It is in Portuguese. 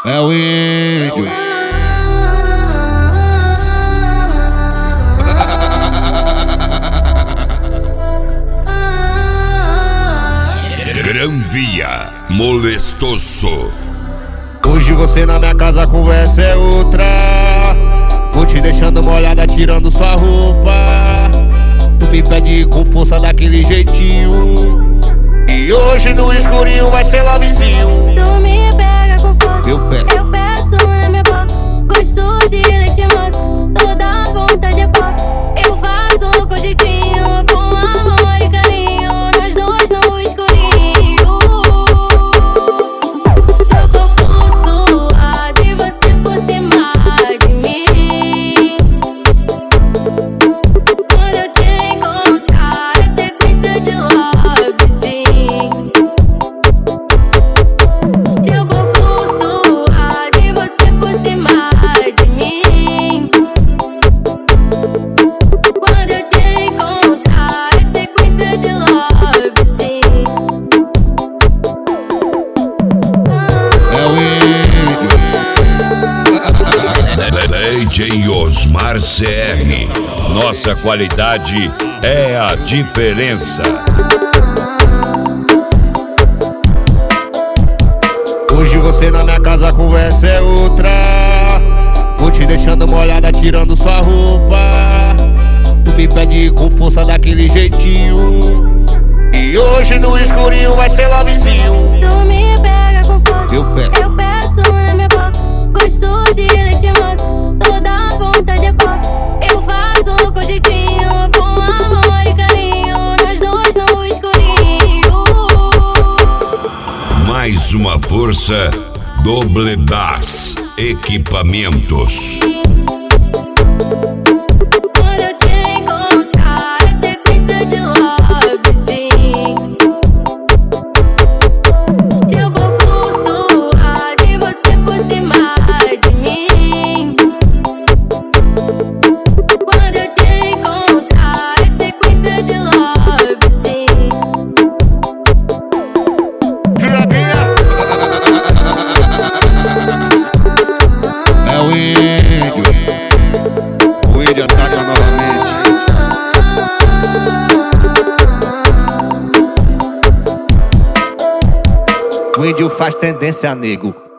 É o índio. Gran Via Molestoso. Hoje você na minha casa, a conversa é outra. Vou te deixando molhada, tirando sua roupa. Tu me pede com força daquele jeitinho. E hoje no escurinho vai ser lá vizinho. Tu me pega com força, eu peço na minha boca. Gosto de leite manso, toda vontade é pop. Eu faço com jeitinho, com amor e carinho. Nós dois no escurinho. Seu corpo suado e você por cima de mim. Quando eu te encontrar, é sequência de love, sim. Seu corpo suado e você por cima de mim. Quando eu te encontrar, é sequência de love, sim. É o índio. DJ Osmar CR. Nossa qualidade é a diferença. Hoje você na minha casa, a conversa é outra. Vou te deixando molhada, tirando sua roupa. Tu me pede com força daquele jeitinho. E hoje no escurinho vai ser lá vizinho. Tu me pega com força, eu peço na minha boca. Gosto de leite manso, toda vontade é pop. Eu faço com jeitinho, com amor e carinho. Nós dois no escurinho. Mais uma força Doble Das Equipamentos. Quando eu te encontrar, é sequência de love, sim. Seu corpo suado e você por cima de mim. Quando eu te encontrar, é sequência de love, sim. É o índio. O índio ataca novamente. O índio faz tendência, nego.